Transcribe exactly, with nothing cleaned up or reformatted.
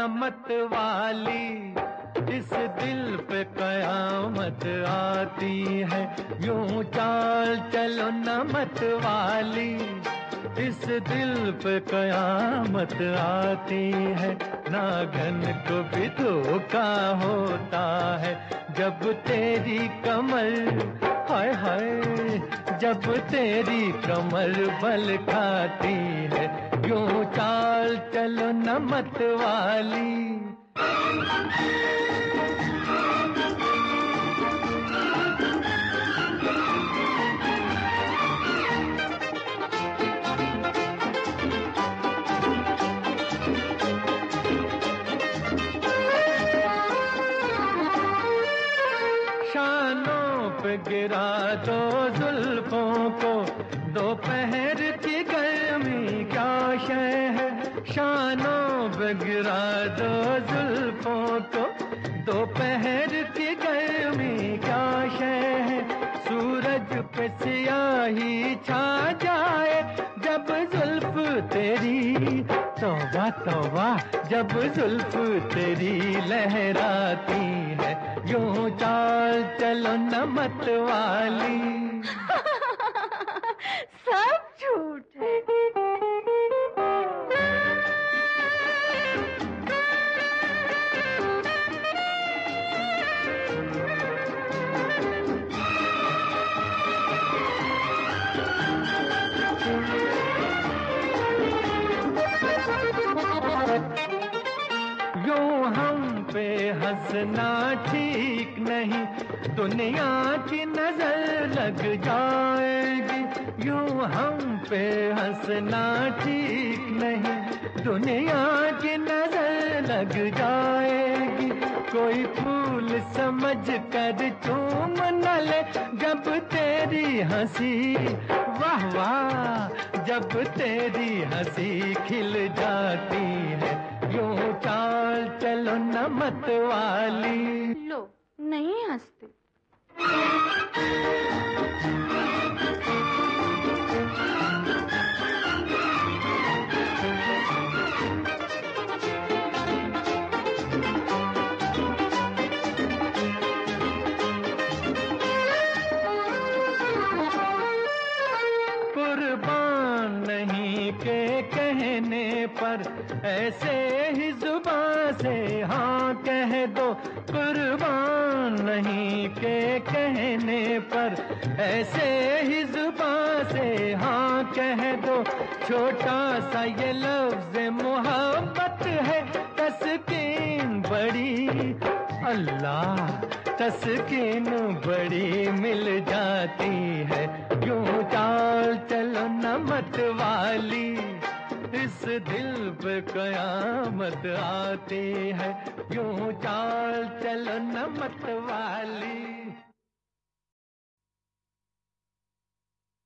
मत वाली, इस दिल पे कयामत आती है। यूं चाल चलो न मत वाली, इस दिल पे कयामत आती है। नागन को भी धोखा होता है जब तेरी कमर, हाय हाय, जब तेरी कमर बल खाती है। यूं चाल चलो न मत वाली। शानों पे गिरा दो जुल्फों को, दोपहर की गर्मी क्या शय है। शानों पे गिरा दो जुल्फों को, दोपहर की गर्मी क्या शय है। सूरज पे सियाही छा जाए जब जुल्फ तेरी, तौबा तौबा, जब जुल्फ तेरी लहराती है। यूं चाल चलो न मत वाली। सब झूठ है। यूं हम पे हंसना ठीक नहीं, दुनिया की नजर लग जाएगी। यूं हम पे हंसना ठीक नहीं, दुनिया की नजर लग जाएगी। कोई फूल समझ कर चूम न ले जब तेरी हंसी, वाह वाह, जब तेरी हंसी खिल जाती है। यूं चाल चलो न मत वाली। लो, नहीं हंसते। कुर्बान नहीं के कहने पर ऐसे ही जुबान से हाँ कह दो। कुर्बान नहीं के कहने पर ऐसे ही जुबान से हाँ कह दो। छोटा सा ये लफ्ज़ मोहब्बत है, तस्कीन बड़ी, अल्लाह, तस्कीन बड़ी मिल जाती है। यूं चाल चलो न मत वाली, इस दिल पे कयामत आती है। यूं चाल चलो न मत वाली।